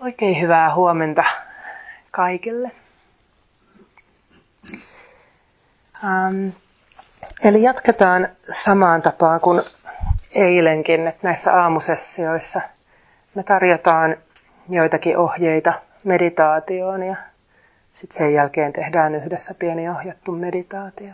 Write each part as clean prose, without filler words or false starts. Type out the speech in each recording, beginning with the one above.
Oikein hyvää huomenta kaikille. Eli jatketaan samaan tapaan kuin eilenkin, että näissä aamusessioissa me tarjotaan joitakin ohjeita meditaatioon ja sitten sen jälkeen tehdään yhdessä pieni ohjattu meditaatio.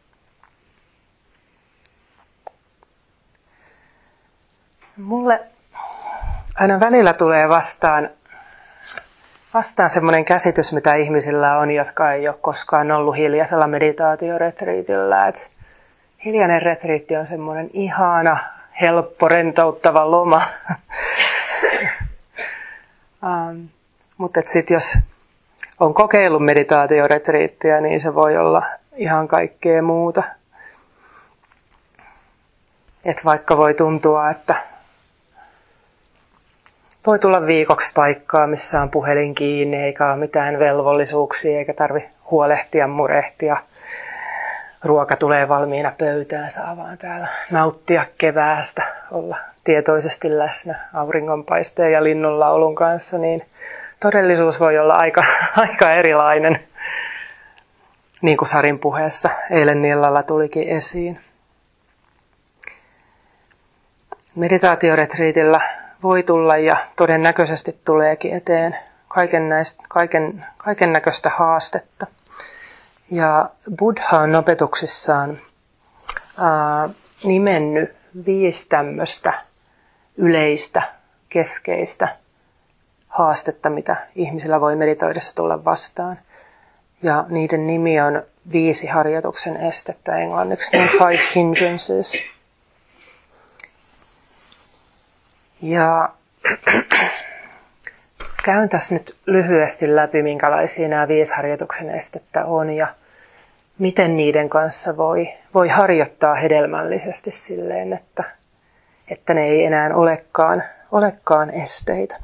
Mulle aina välillä tulee vastaan semmoinen käsitys, mitä ihmisillä on, jotka ei ole koskaan ollut hiljaisella meditaatioretriitillä. Et hiljainen retriitti on semmoinen ihana, helppo, rentouttava loma. Mutta sitten jos on kokeillut meditaatioretriittiä, niin se voi olla ihan kaikkea muuta. Et vaikka voi tuntua, että voi tulla viikoksi paikkaa, missä on puhelin kiinni, eikä ole mitään velvollisuuksia, eikä tarvitse huolehtia, murehtia. Ruoka tulee valmiina pöytään, saa vaan täällä nauttia keväästä, olla tietoisesti läsnä auringonpaisteen ja linnunlaulun kanssa, niin todellisuus voi olla aika erilainen, niin kuin Sarin puheessa eilen illalla tulikin esiin. Meditaatioretriitillä voi tulla ja todennäköisesti tuleekin eteen kaiken näköistä haastetta. Ja Buddha on opetuksissaan nimennyt 5 tämmöistä yleistä, keskeistä haastetta, mitä ihmisillä voi meditoidessa tulla vastaan. Ja niiden nimi on 5 harjoituksen estettä englanniksi, 5 hindrances. Ja käyn tässä nyt lyhyesti läpi, minkälaisia nämä 5 harjoituksen estettä on ja miten niiden kanssa voi harjoittaa hedelmällisesti silleen, että ne ei enää olekaan esteitä.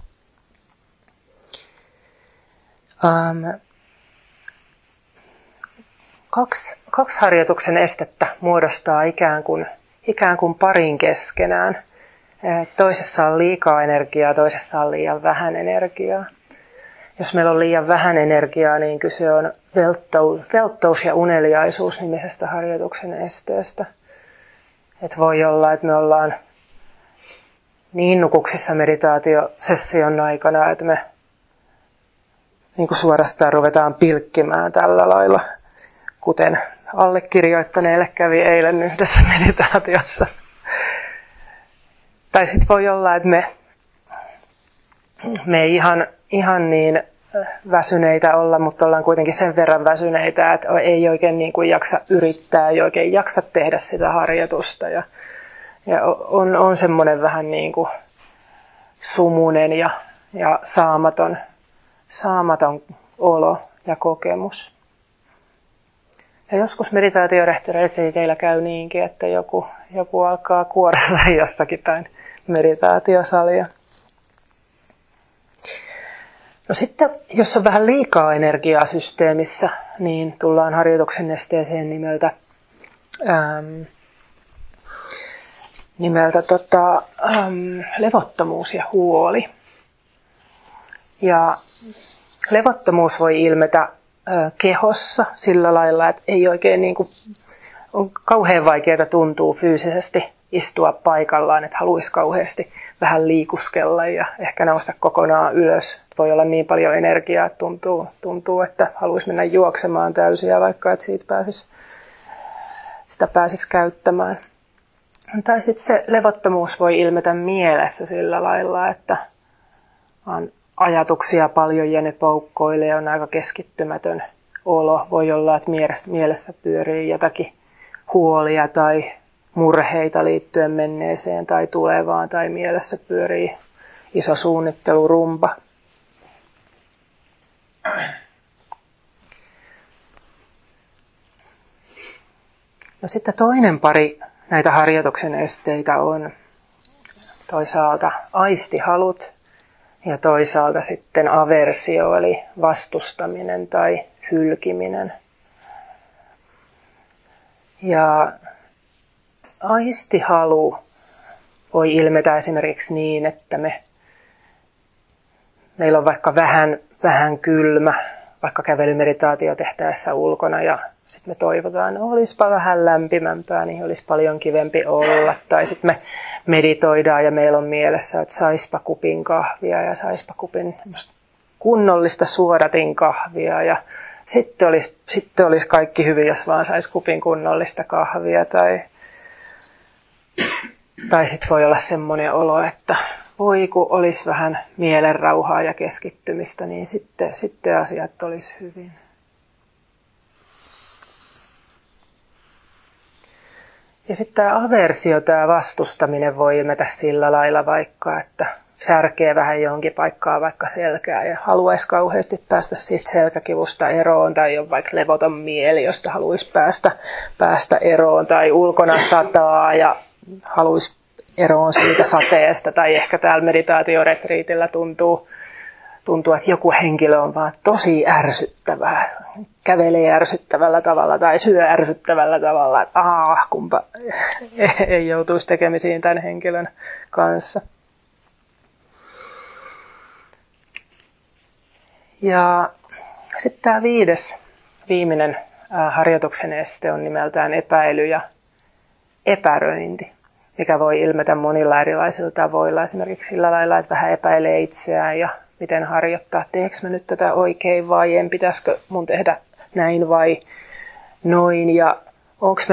Kaksi harjoituksen estettä muodostaa ikään kuin parin keskenään. Toisessa on liikaa energiaa, toisessa on liian vähän energiaa. Jos meillä on liian vähän energiaa, niin kyse on velttous ja uneliaisuus nimisestä harjoituksen esteestä. Et voi olla, että me ollaan niin nukuksissa meditaatiosession aikana, että me niin kuin suorastaan ruvetaan pilkkimään tällä lailla, kuten allekirjoittaneelle kävi eilen yhdessä meditaatiossa. Tai sitten voi olla, että me ei ihan niin väsyneitä olla, mutta ollaan kuitenkin sen verran väsyneitä, että ei oikein niin kuin jaksa yrittää, ei oikein jaksa tehdä sitä harjoitusta. Ja on semmoinen vähän niin kuin sumunen ja saamaton olo ja kokemus. Ja joskus meditaatioretriiteillä käy niinkin, että joku alkaa kuorsata jostakin tai meditaatiosalia. No sitten, jos on vähän liikaa energiaa systeemissä, niin tullaan harjoituksen esteeseen nimeltä levottomuus ja huoli. Ja levottomuus voi ilmetä kehossa sillä lailla, että ei oikein niin kuin, on kauhean vaikeaa tuntuu fyysisesti istua paikallaan, että haluaisi kauheasti vähän liikuskella ja ehkä nousta kokonaan ylös. Voi olla niin paljon energiaa, että tuntuu että haluaisi mennä juoksemaan täysiä, vaikka että sitä pääsisi käyttämään. Tai sitten se levottomuus voi ilmetä mielessä sillä lailla, että on ajatuksia paljon ja ne poukkoilee ja on aika keskittymätön olo. Voi olla, että mielessä pyörii jotakin huolia tai murheita liittyen menneeseen tai tulevaan tai mielessä pyörii iso suunnittelurumba. No sitten toinen pari näitä harjoituksen esteitä on toisaalta aistihalut ja toisaalta sitten aversio eli vastustaminen tai hylkiminen. Ja aistihalu voi ilmetä esimerkiksi niin, että me meillä on vaikka vähän kylmä, vaikka kävelymeditaatio tehtäessä ulkona ja sitten me toivotaan, että olisipa vähän lämpimämpää, niin olisi paljon kivempi olla. Tai sitten me meditoidaan ja meillä on mielessä, että saispa kupin kahvia ja saispa kupin kunnollista suodatinkahvia. Ja sitten olisi kaikki hyvin, jos vaan saisi kupin kunnollista kahvia. Tai sitten voi olla semmoinen olo, että voi kun olisi vähän mielenrauhaa ja keskittymistä, niin sitten asiat olisi hyvin. Ja sitten tämä aversio, tämä vastustaminen voi ilmetä sillä lailla vaikka, että särkee vähän johonkin paikkaan vaikka selkää ja haluaisi kauheasti päästä siitä selkäkivusta eroon tai on vaikka levoton mieli, josta haluaisi päästä eroon tai ulkona sataa ja haluaisi eroon siitä sateesta tai ehkä täällä meditaatioretriitillä tuntuu, että joku henkilö on vaan tosi ärsyttävää, kävelee ärsyttävällä tavalla tai syö ärsyttävällä tavalla, että kumpa ei joutuisi tekemisiin tämän henkilön kanssa. Ja sitten tämä viimeinen harjoituksen este on nimeltään epäily ja epäröinti, mikä voi ilmetä monilla erilaisilla tavoilla. Esimerkiksi sillä lailla, että vähän epäilee itseään ja miten harjoittaa. Teekö mä nyt tätä oikein vai en? Pitäisikö mun tehdä näin vai noin? Ja onko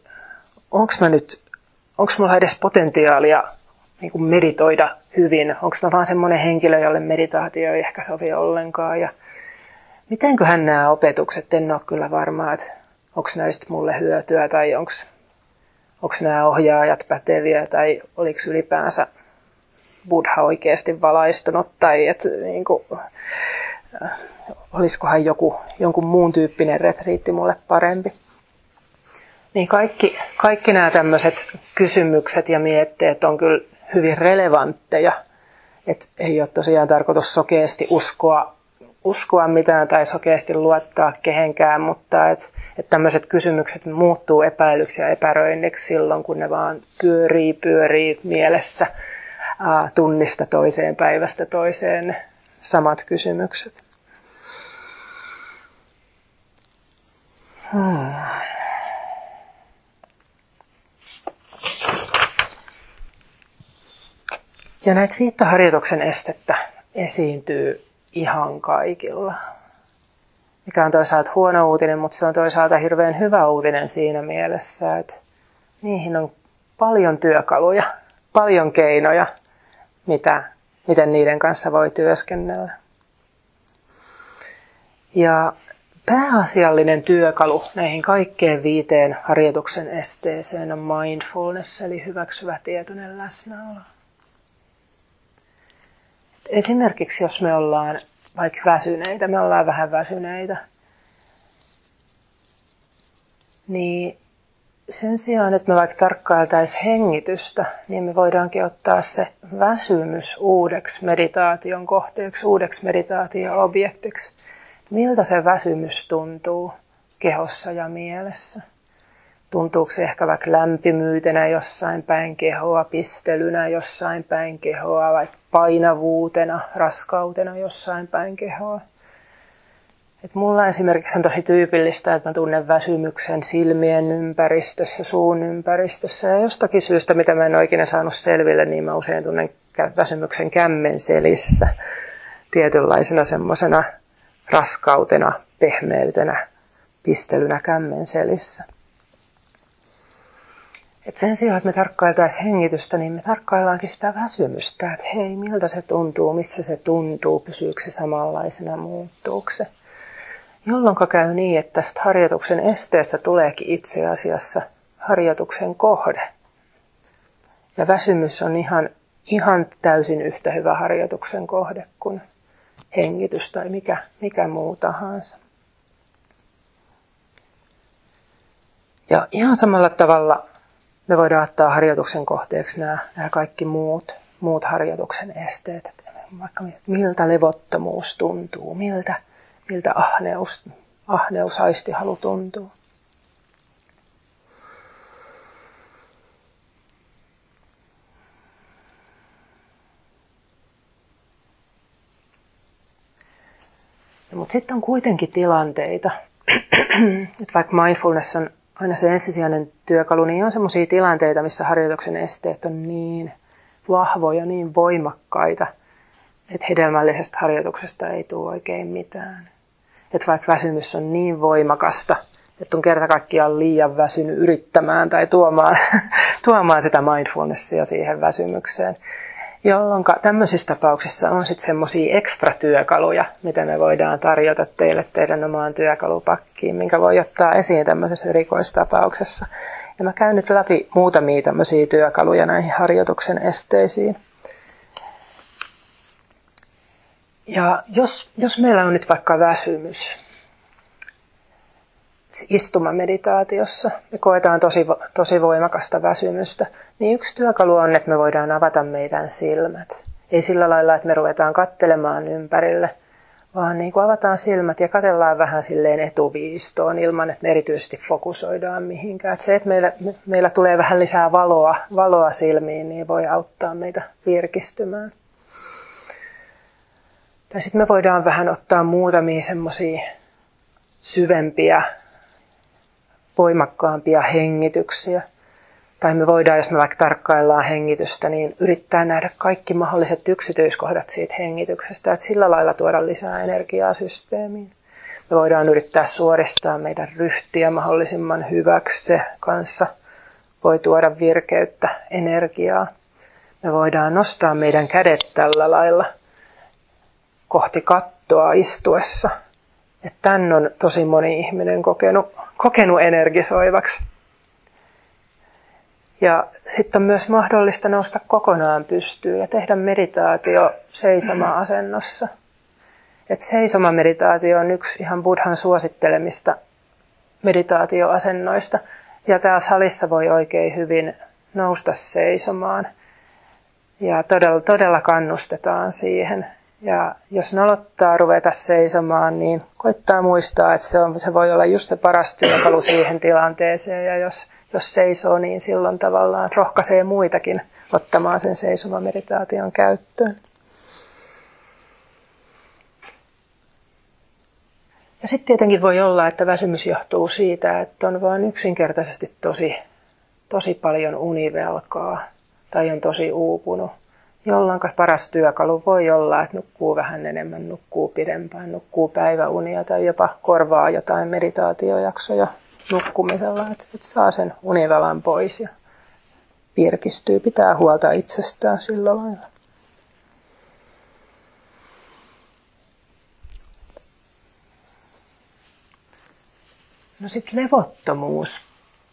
mulla edes potentiaalia niin kuin meditoida hyvin? Onko mä vaan semmoinen henkilö, jolle meditaatio ei ehkä sovi ollenkaan? Ja mitenköhän nämä opetukset, en ole kyllä varma, että onko näistä mulle hyötyä tai onko nämä ohjaajat päteviä tai oliko ylipäänsä Buddha oikeasti valaistunut tai olisikohan jonkun muun tyyppinen retriitti mulle parempi. Niin kaikki nämä tämmöiset kysymykset ja mietteet on kyllä hyvin relevantteja. Et ei ole tosiaan tarkoitus sokeasti uskoa mitään tai sokeasti luottaa kehenkään, mutta että tämmöiset kysymykset muuttuu epäilyksi ja epäröinniksi silloin, kun ne vaan pyörii mielessä tunnista toiseen, päivästä toiseen samat kysymykset. Ja näitä 5 harjoituksen estettä esiintyy ihan kaikilla. Mikä on toisaalta huono uutinen, mutta se on toisaalta hirveän hyvä uutinen siinä mielessä, että niihin on paljon työkaluja, paljon keinoja, miten niiden kanssa voi työskennellä. Ja pääasiallinen työkalu näihin kaikkeen 5 harjoituksen esteeseen on mindfulness, eli hyväksyvä tietoinen läsnäolo. Esimerkiksi jos me ollaan vaikka väsyneitä, me ollaan vähän väsyneitä, niin sen sijaan, että me vaikka tarkkailtaisiin hengitystä, niin me voidaankin ottaa se väsymys uudeksi meditaation kohteeksi, uudeksi meditaatio-objektiksi. Miltä se väsymys tuntuu kehossa ja mielessä? Tuntuuko se ehkä vaikka lämpimyytenä jossain päin kehoa, pistelynä jossain päin kehoa, vai painavuutena, raskautena jossain päin kehoa? Et mulla esimerkiksi on tosi tyypillistä, että mä tunnen väsymyksen silmien ympäristössä, suun ympäristössä. Ja jostakin syystä, mitä mä en ole ikinä saanut selville, niin mä usein tunnen väsymyksen kämmen selissä. Tietynlaisena semmoisena raskautena, pehmeytenä, pistelynä kämmen selissä. Et sen sijaan, että me tarkkailtaisiin hengitystä, niin me tarkkaillaankin sitä väsymystä, että hei, miltä se tuntuu, missä se tuntuu, pysyykö se samanlaisena, muuttuuko se. Jolloin käy niin, että tästä harjoituksen esteestä tuleekin itse asiassa harjoituksen kohde. Ja väsymys on ihan täysin yhtä hyvä harjoituksen kohde kuin hengitys tai mikä muu tahansa. Ja ihan samalla tavalla me voidaan ottaa harjoituksen kohteeksi nämä kaikki muut harjoituksen esteet. Että vaikka miltä levottomuus tuntuu, miltä ahneus, aistihalu tuntuu. Mutta sitten on kuitenkin tilanteita, että vaikka mindfulness on aina se ensisijainen työkalu, niin on sellaisia tilanteita, missä harjoituksen esteet on niin vahvoja, niin voimakkaita, että hedelmällisestä harjoituksesta ei tule oikein mitään. Että vaikka väsymys on niin voimakasta, että on kerta kaikkiaan liian väsynyt yrittämään tai tuomaan sitä mindfulnessia siihen väsymykseen. Jolloin tämmöisissä tapauksissa on sitten semmoisia ekstra työkaluja, mitä me voidaan tarjota teille teidän omaan työkalupakkiin, minkä voi ottaa esiin tämmöisessä erikoistapauksessa. Ja mä käyn nyt läpi muutamia tämmöisiä työkaluja näihin harjoituksen esteisiin. Ja jos meillä on nyt vaikka väsymys istumameditaatiossa, me koetaan tosi voimakasta väsymystä, niin yksi työkalu on, että me voidaan avata meidän silmät. Ei sillä lailla, että me ruvetaan katselemaan ympärille, vaan niin kuin avataan silmät ja katsellaan vähän silleen etuviistoon ilman, että me erityisesti fokusoidaan mihinkään. Että se, että meillä tulee vähän lisää valoa silmiin, niin voi auttaa meitä virkistymään. Tai sitten me voidaan vähän ottaa muutamia semmoisia syvempiä, voimakkaampia hengityksiä. Tai me voidaan, jos me vaikka tarkkaillaan hengitystä, niin yrittää nähdä kaikki mahdolliset yksityiskohdat siitä hengityksestä, että sillä lailla tuoda lisää energiaa systeemiin. Me voidaan yrittää suoristaa meidän ryhtiä mahdollisimman hyväksi, se kanssa voi tuoda virkeyttä, energiaa. Me voidaan nostaa meidän kädet tällä lailla kohti kattoa istuessa. Että tämän on tosi moni ihminen kokenut energisoivaksi. Ja sitten on myös mahdollista nousta kokonaan pystyyn ja tehdä meditaatio seisoma-asennossa. Et seisoma-meditaatio on yksi ihan Buddhan suosittelemista meditaatioasennoista. Ja täällä salissa voi oikein hyvin nousta seisomaan. Ja todella kannustetaan siihen. Ja jos nolottaa ruveta seisomaan, niin koittaa muistaa, että se voi olla just se paras työkalu siihen tilanteeseen. Ja jos seisoo, niin silloin tavallaan rohkaisee muitakin ottamaan sen seisomameditaation käyttöön. Ja sitten tietenkin voi olla, että väsymys johtuu siitä, että on vain yksinkertaisesti tosi paljon univelkaa tai on tosi uupunut. Jolloin paras työkalu voi olla, että nukkuu vähän enemmän, nukkuu pidempään, nukkuu päiväunia tai jopa korvaa jotain meditaatiojaksoja nukkumisella, että saa sen univelan pois ja virkistyy, pitää huolta itsestään sillä lailla. No sitten levottomuus.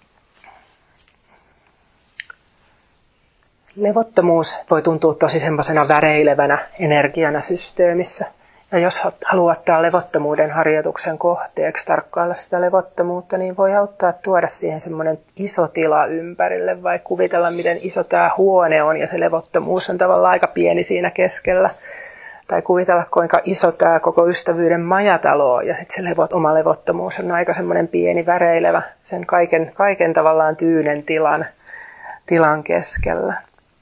Levottomuus voi tuntua tosi semmoisena väreilevänä energiana systeemissä. Ja jos haluaa ottaa levottomuuden harjoituksen kohteeksi, tarkkailla sitä levottomuutta, niin voi auttaa tuoda siihen semmoinen iso tila ympärille, vai kuvitella, miten iso tämä huone on, ja se levottomuus on tavallaan aika pieni siinä keskellä. Tai kuvitella, kuinka iso tämä koko ystävyyden majatalo on, ja sitten se oma levottomuus on aika semmoinen pieni, väreilevä, sen kaiken tavallaan tyynen tilan keskellä.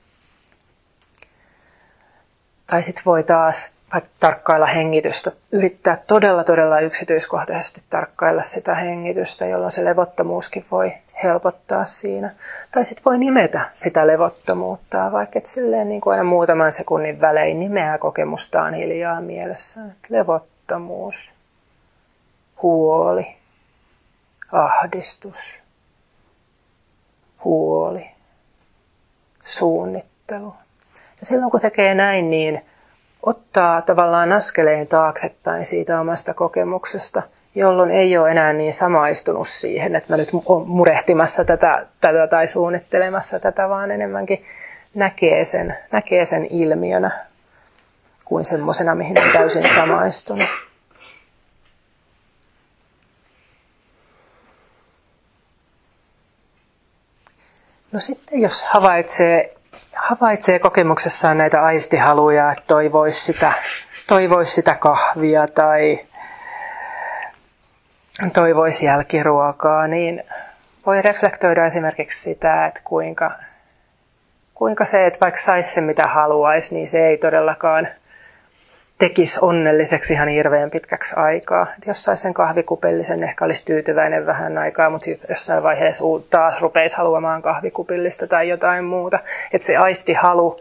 Tai sitten voi taas tarkkailla hengitystä, yrittää todella yksityiskohtaisesti tarkkailla sitä hengitystä, jolloin se levottomuuskin voi helpottaa siinä. Tai sitten voi nimetä sitä levottomuutta, vaikka et silleen niin kuin aina muutaman sekunnin välein nimeää kokemustaan hiljaa mielessään. Levottomuus, huoli, ahdistus, huoli, suunnittelu. Ja silloin kun tekee näin, niin ottaa tavallaan askeleen taaksepäin siitä omasta kokemuksesta, jolloin ei ole enää niin samaistunut siihen, että mä nyt olen murehtimassa tätä tai suunnittelemassa tätä, vaan enemmänkin näkee sen ilmiönä kuin semmoisena, mihin on täysin samaistunut. No sitten jos havaitsee kokemuksessaan näitä aistihaluja, että toivoisi sitä kahvia tai toivoisi jälkiruokaa, niin voi reflektoida esimerkiksi sitä, että kuinka se, että vaikka saisi sen mitä haluaisi, niin se ei todellakaan tekisi onnelliseksi ihan hirveän pitkäksi aikaa. Et jos saisi sen kahvikupillisen, ehkä olisi tyytyväinen vähän aikaa, mutta jossain vaiheessa taas rupeisi haluamaan kahvikupillista tai jotain muuta. Että se aistihalu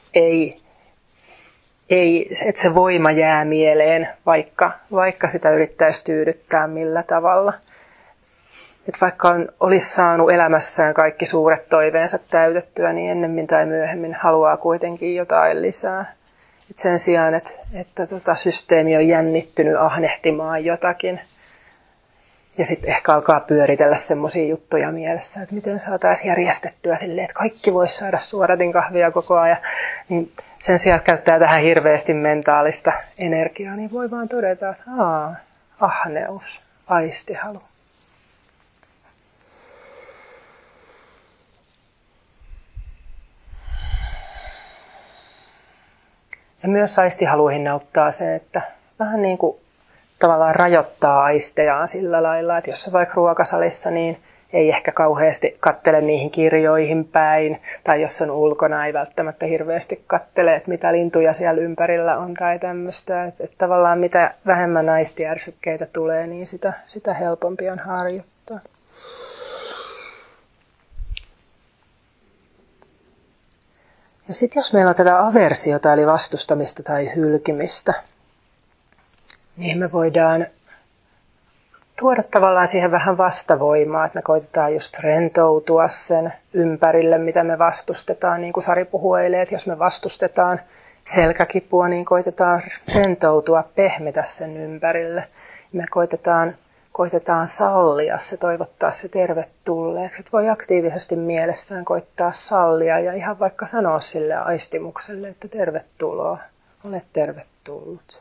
että se voima jää mieleen, vaikka sitä yrittäisi tyydyttää millä tavalla. Että vaikka olisi saanut elämässään kaikki suuret toiveensa täytettyä, niin ennemmin tai myöhemmin haluaa kuitenkin jotain lisää. Et sen sijaan, että systeemi on jännittynyt ahnehtimaan jotakin. Ja sitten ehkä alkaa pyöritellä semmoisia juttuja mielessä, että miten saataisiin järjestettyä silleen, että kaikki voisi saada suodatinkahvia koko ajan. Niin sen sijaan, että käyttää tähän hirveästi mentaalista energiaa, niin voi vaan todeta, että ahneus, aistihalu. Ja myös aistihaluihin auttaa se, että vähän niin kuin tavallaan rajoittaa aistejaan sillä lailla, että jos on vaikka ruokasalissa, niin ei ehkä kauheasti kattele niihin kirjoihin päin. Tai jos on ulkona, ei välttämättä hirveästi kattele, että mitä lintuja siellä ympärillä on tai tämmöistä. Että tavallaan mitä vähemmän aistiärsykkeitä tulee, niin sitä helpompi on harjoittaa. Ja sitten jos meillä on tätä aversiota, eli vastustamista tai hylkimistä, niin me voidaan tuoda tavallaan siihen vähän vastavoimaa, että me koitetaan just rentoutua sen ympärille, mitä me vastustetaan. Niin kuin Sari puhui eilen, että jos me vastustetaan selkäkipua, niin koitetaan rentoutua, pehmetä sen ympärille. Me koitetaan sallia se, toivottaa se tervetulleeksi. Että voi aktiivisesti mielessään koittaa sallia ja ihan vaikka sanoa sille aistimukselle, että tervetuloa, olet tervetullut.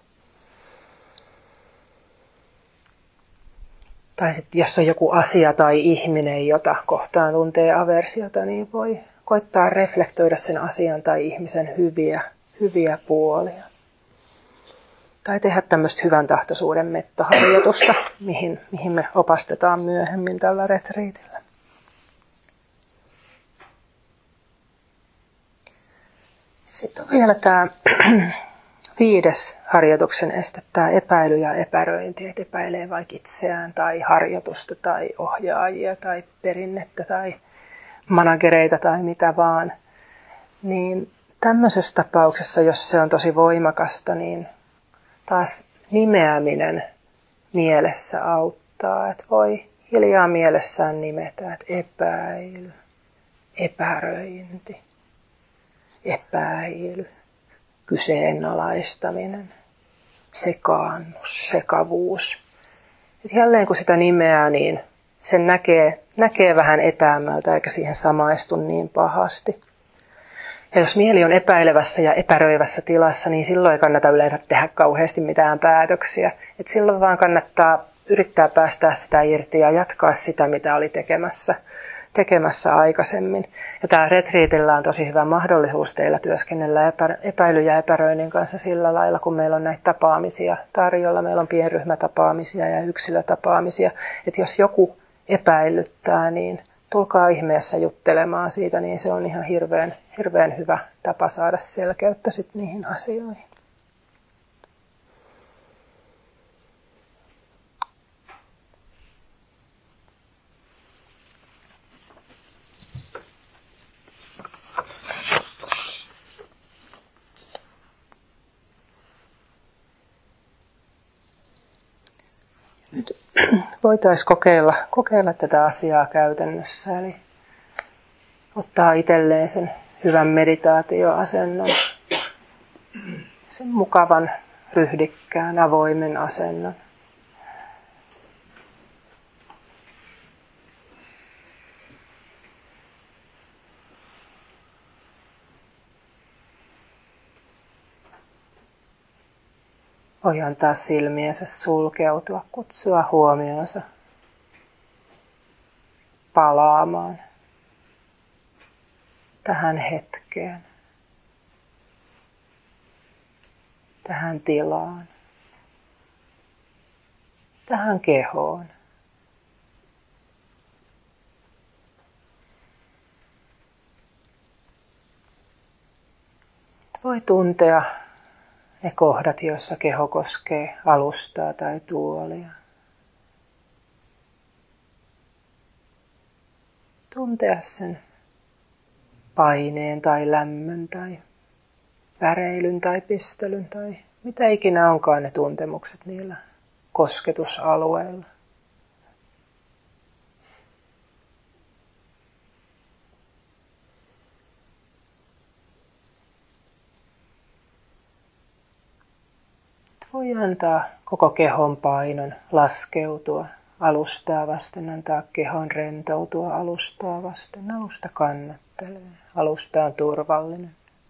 Tai sitten jos on joku asia tai ihminen, jota kohtaan tuntee aversiota, niin voi koittaa reflektoida sen asian tai ihmisen hyviä puolia. Tai tehdä tämmöistä hyvän tahtoisuuden mettoharjoitusta, mihin me opastetaan myöhemmin tällä retriitillä. Sitten on vielä tämä 5. harjoituksen este, tämä epäily ja epäröinti, että epäilee vaikka itseään tai harjoitusta tai ohjaajia tai perinnettä tai managereita tai mitä vaan. Niin tämmöisessä tapauksessa, jos se on tosi voimakasta, niin taas nimeäminen mielessä auttaa, että voi hiljaa mielessään nimetä, että epäily, epäröinti, epäily, kyseenalaistaminen, sekaannus, sekavuus. Et jälleen kun sitä nimeää, niin sen näkee vähän etäämältä eikä siihen samaistu niin pahasti. Ja jos mieli on epäilevässä ja epäröivässä tilassa, niin silloin ei kannata yleensä tehdä kauheasti mitään päätöksiä. Et silloin vaan kannattaa yrittää päästää sitä irti ja jatkaa sitä, mitä oli tekemässä aikaisemmin. Ja tämä retriitillä on tosi hyvä mahdollisuus teillä työskennellä epäily- ja epäröinnin kanssa sillä lailla, kun meillä on näitä tapaamisia tarjolla. Meillä on pienryhmätapaamisia ja yksilötapaamisia. Että jos joku epäilyttää, niin tulkaa ihmeessä juttelemaan siitä, niin se on ihan hirveän hyvä tapa saada selkeyttä sit niihin asioihin. Nyt voitaisiin kokeilla tätä asiaa käytännössä, eli ottaa itselleen sen hyvän meditaatioasennon, sen mukavan, ryhdikkään, avoimen asennon. Voi antaa silmiensä sulkeutua, kutsua huomionsa palaamaan tähän hetkeen, tähän tilaan, tähän kehoon. Voi tuntea ne kohdat, joissa keho koskee alustaa tai tuolia. Tuntea sen paineen tai lämmön tai väreilyn tai pistelyn tai mitä ikinä onkaan ne tuntemukset niillä kosketusalueilla. Voi antaa koko kehon painon laskeutua alustaa vasten, antaa kehon rentoutua alustaa vasten. Alusta kannattelee, alusta on turvallinen.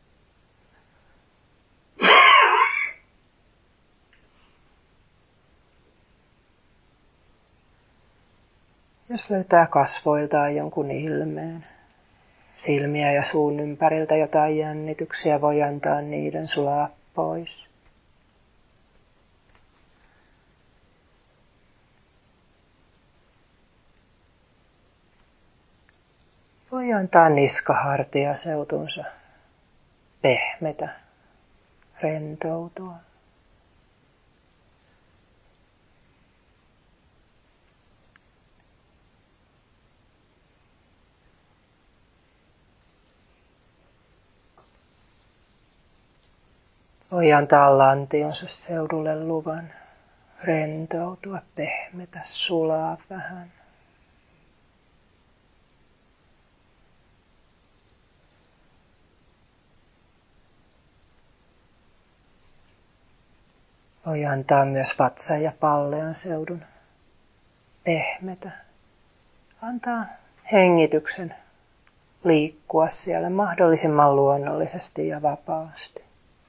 Jos löytää kasvoiltaan jonkun ilmeen, silmiä ja suun ympäriltä jotain jännityksiä, voi antaa niiden sulaa pois. Voi antaa niskahartia seutunsa pehmetä, rentoutua. Voi antaa lantionsa seudulle luvan rentoutua, pehmetä, sulaa vähän. Voi antaa myös vatsan ja pallean seudun pehmetä. Antaa hengityksen liikkua siellä mahdollisimman luonnollisesti ja vapaasti.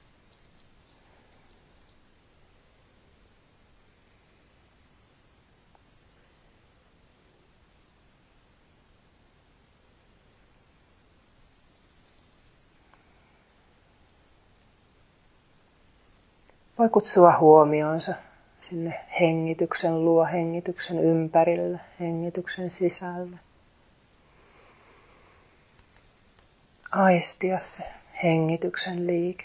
Voi kutsua huomionsa sinne hengityksen luo, hengityksen ympärille, hengityksen sisälle. Aistia se hengityksen liike.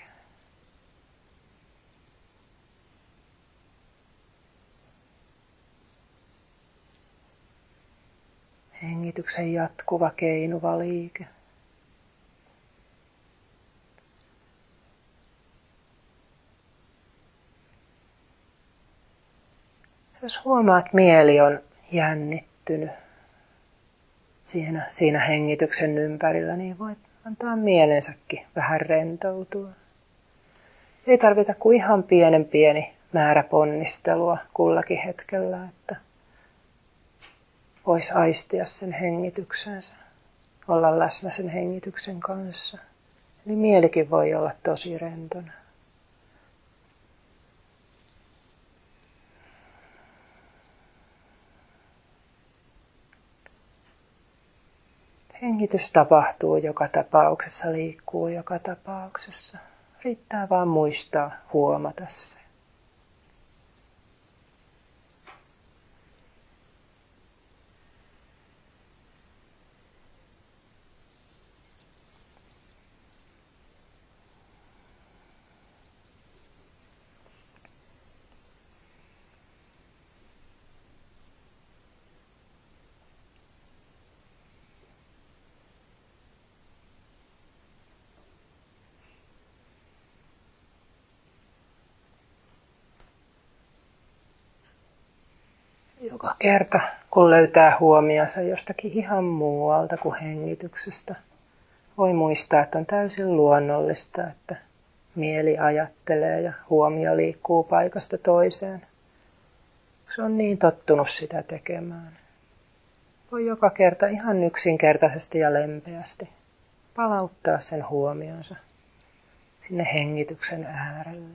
Hengityksen jatkuva, keinuva liike. Jos huomaat, että mieli on jännittynyt siinä hengityksen ympärillä, niin voit antaa mielensäkin vähän rentoutua. Ei tarvita kuin ihan pieni määrä ponnistelua kullakin hetkellä, että vois aistia sen hengityksensä, olla läsnä sen hengityksen kanssa. Eli mielikin voi olla tosi rentona. Hengitys tapahtuu joka tapauksessa, liikkuu joka tapauksessa. Riittää vaan muistaa huomata se. Joka kerta, kun löytää huomionsa jostakin ihan muualta kuin hengityksestä, voi muistaa, että on täysin luonnollista, että mieli ajattelee ja huomio liikkuu paikasta toiseen. Se on niin tottunut sitä tekemään. Voi joka kerta ihan yksinkertaisesti ja lempeästi palauttaa sen huomionsa sinne hengityksen äärelle.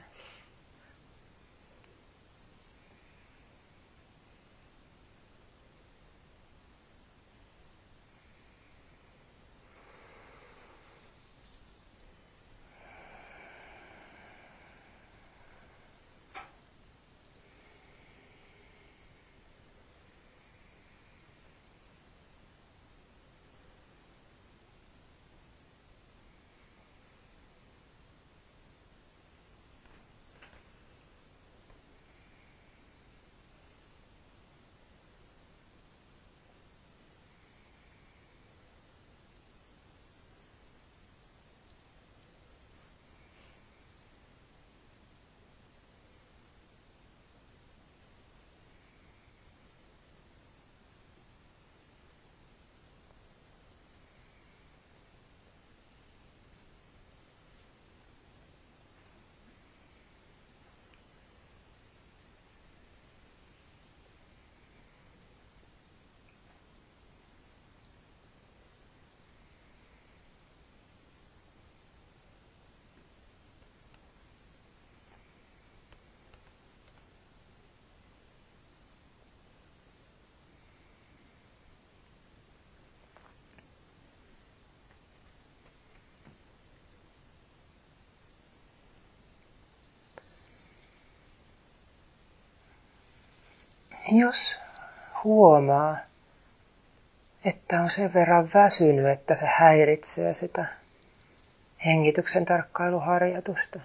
Jos huomaa, että on sen verran väsynyt, että se häiritsee sitä hengityksen tarkkailuharjoitusta,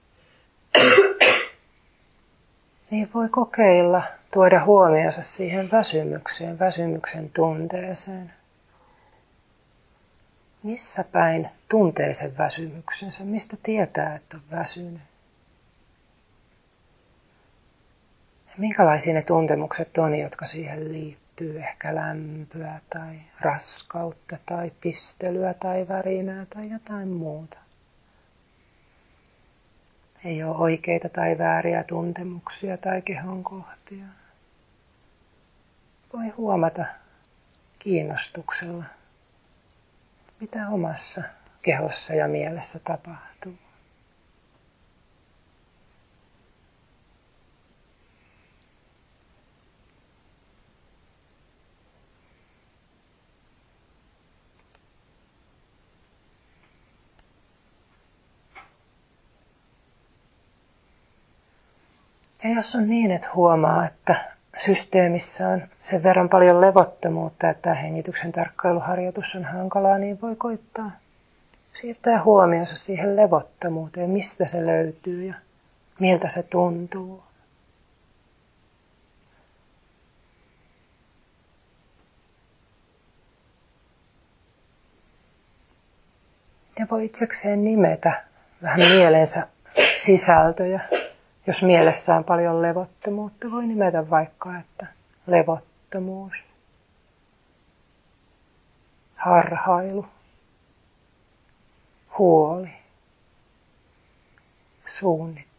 niin voi kokeilla tuoda huomionsa siihen väsymykseen, väsymyksen tunteeseen. Missä päin tuntee sen väsymyksensä? Mistä tietää, että on väsynyt? Ja minkälaisia ne tuntemukset on, jotka siihen liittyy? Ehkä lämpöä tai raskautta tai pistelyä tai värinää tai jotain muuta. Ei ole oikeita tai vääriä tuntemuksia tai kehon kohtia. Voi huomata kiinnostuksella, mitä omassa kehossa ja mielessä tapahtuu. Ja jos on niin, että huomaa, että systeemissä on sen verran paljon levottomuutta, että tämä hengityksen tarkkailuharjoitus on hankalaa, niin voi koittaa siirtää huomionsa siihen levottomuuteen, mistä se löytyy ja miltä se tuntuu. Ja voi itsekseen nimetä vähän mielensä sisältöjä. Jos mielessä on paljon levottomuutta, voi nimetä vaikka, että levottomuus, harhailu, huoli, suunnittelu.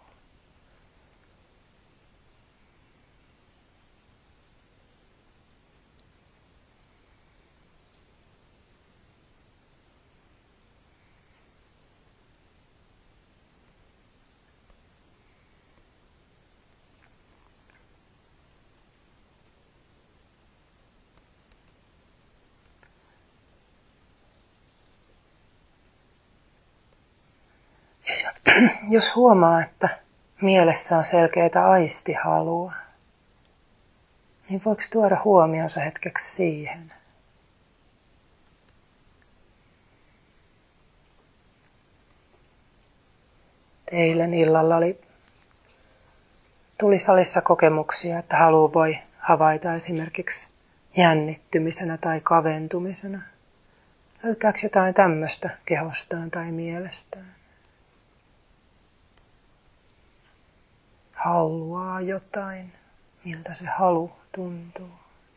Jos huomaa, että mielessä on selkeää aistihalua, niin voiko tuoda huomionsa hetkeksi siihen? Eilen illalla tuli salissa kokemuksia, että halu voi havaita esimerkiksi jännittymisenä tai kaventumisena. Löytääkö jotain tämmöistä kehostaan tai mielestään? Haluaa jotain, miltä se halu tuntuu.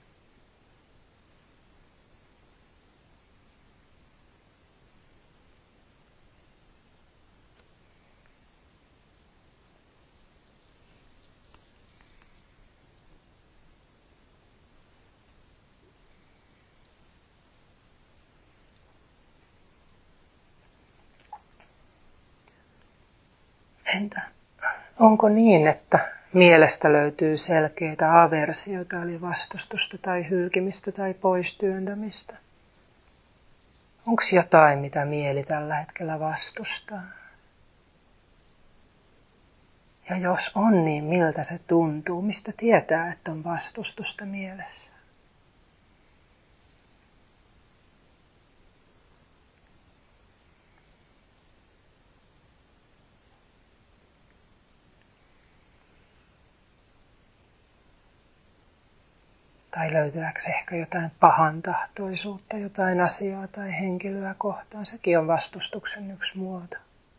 Entä onko niin, että mielestä löytyy selkeitä aversioita, eli vastustusta tai hylkimistä tai poistyöntämistä? Onko jotain, mitä mieli tällä hetkellä vastustaa? Ja jos on, niin miltä se tuntuu? Mistä tietää, että on vastustusta mielessä? Tai löytääkö ehkä jotain pahantahtoisuutta, jotain asiaa tai henkilöä kohtaan? Sekin on vastustuksen yksi muoto.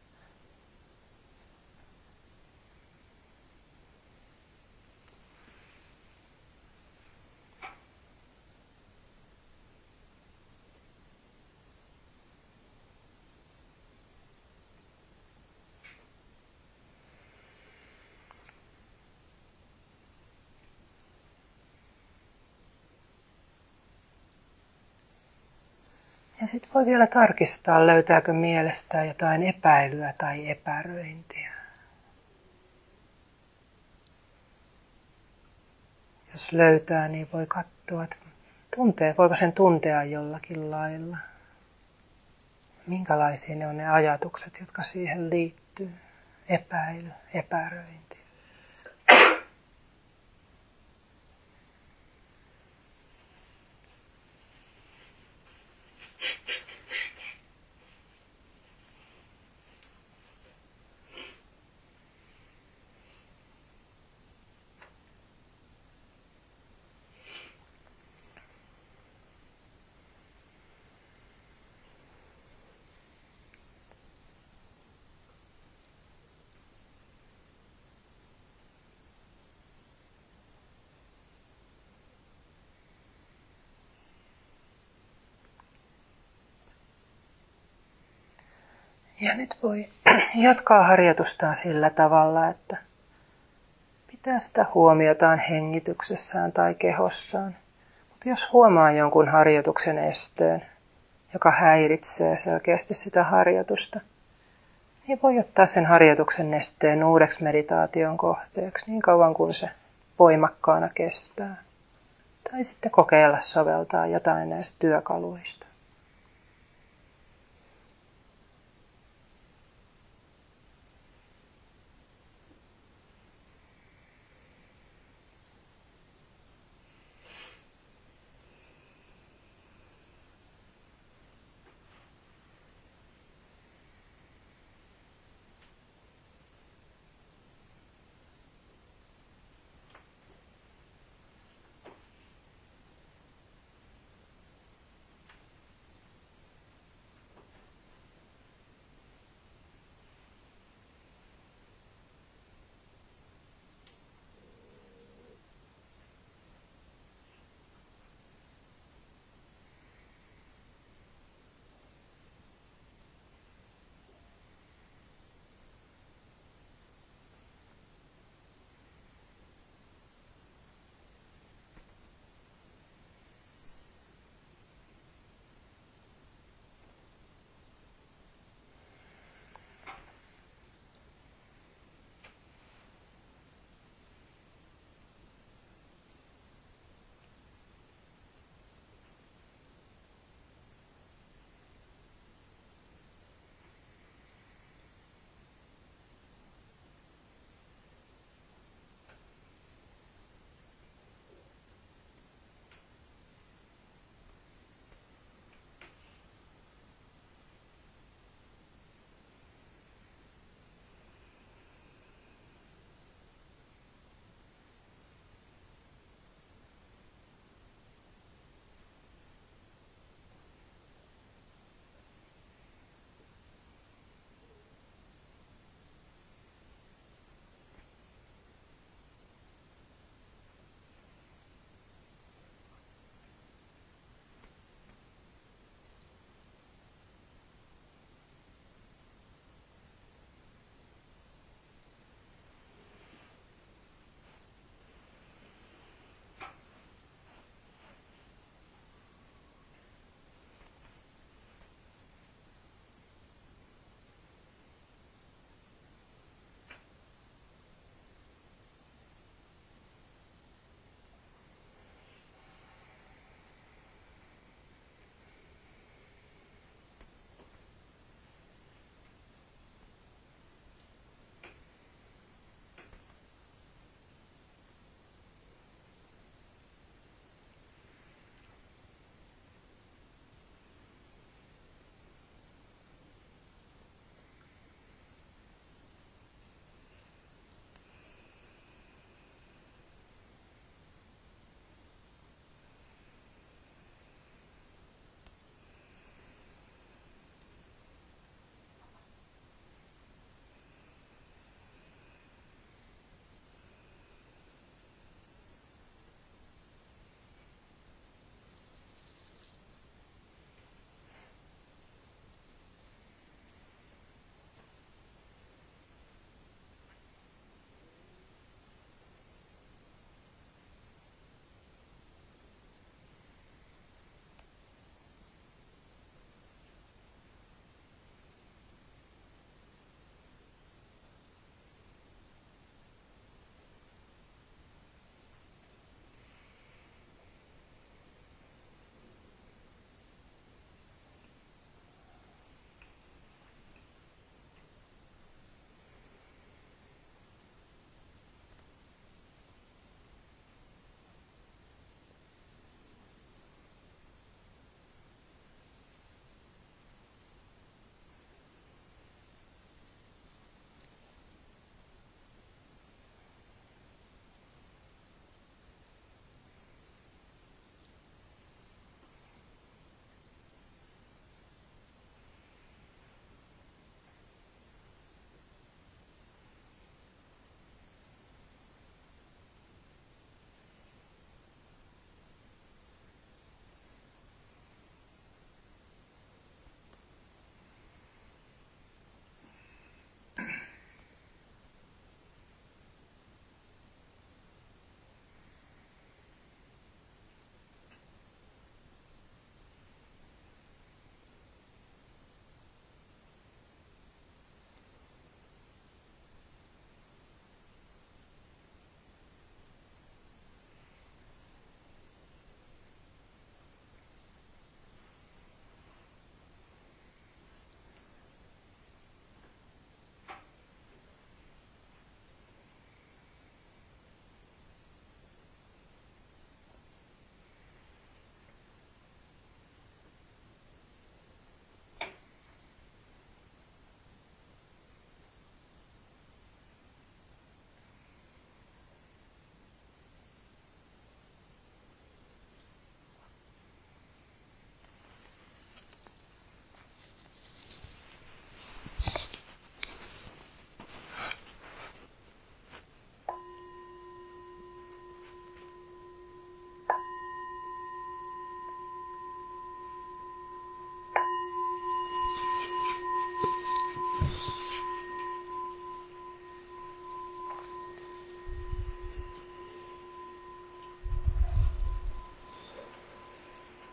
Ja sitten voi vielä tarkistaa, löytääkö mielestään jotain epäilyä tai epäröintiä. Jos löytää, niin voi katsoa, että voiko sen tuntea jollakin lailla. Minkälaisia ne on ne ajatukset, jotka siihen liittyy. Epäily, epäröinti. Ja nyt voi jatkaa harjoitustaan sillä tavalla, että pitää sitä huomiotaan hengityksessään tai kehossaan. Mutta jos huomaa jonkun harjoituksen esteen, joka häiritsee selkeästi sitä harjoitusta, niin voi ottaa sen harjoituksen esteen uudeksi meditaation kohteeksi niin kauan kuin se voimakkaana kestää. Tai sitten kokeilla soveltaa jotain näistä työkaluista.